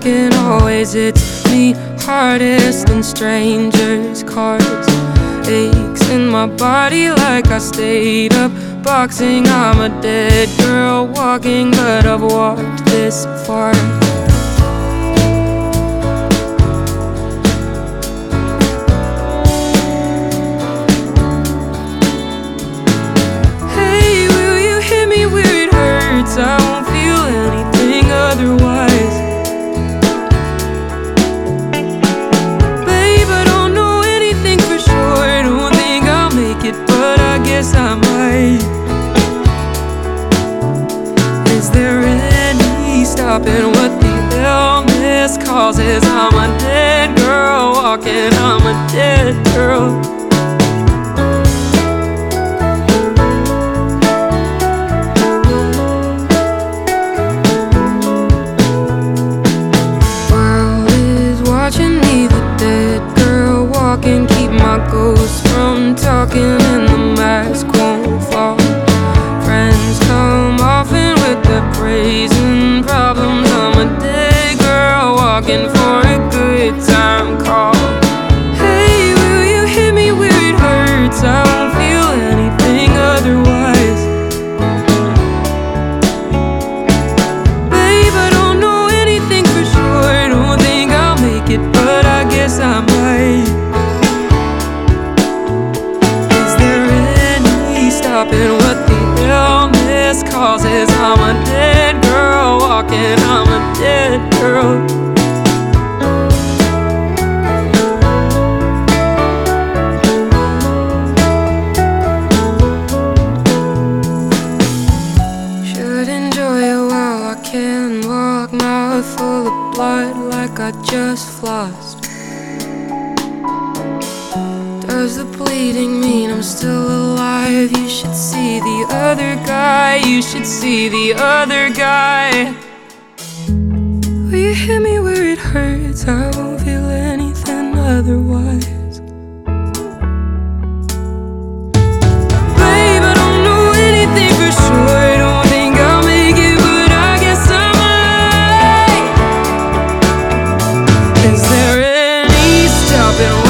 talking always hits me hardest in strangers' cars. Aches in my body like I stayed up boxing. I'm a dead girl walking, but I've walked this far. Hey, will you hit me where it hurts? I won't feel anything otherwise. Babe, I don't know anything for sure. Don't think I'll make it, but I guess I might. Is there any stopping what the illness causes? I'm a dead girl walking, I'm a dead girl. World is watching me, the dead girl walking. Keep my ghost from talking and the mask won't fall. Friends come often with their praising problems. I'm a dead girl walking for a good time call. Hey, will you hit me where it hurts? I won't feel anything otherwise. Babe, I don't know anything for sure. Don't think I'll make it, but I guess I might. Is there any stopping what the illness causes? I'm a dead girl walking, I'm a dead girl. Should enjoy it while I can walk, mouth full of blood like I just flossed. Does the bleeding mean I'm still alive? You should see the other guy, you should see the other guy. Will you hit me where it hurts? I won't feel anything otherwise. Babe, I don't know anything for sure. Don't think I'll make it, but I guess I might. Is there any stopping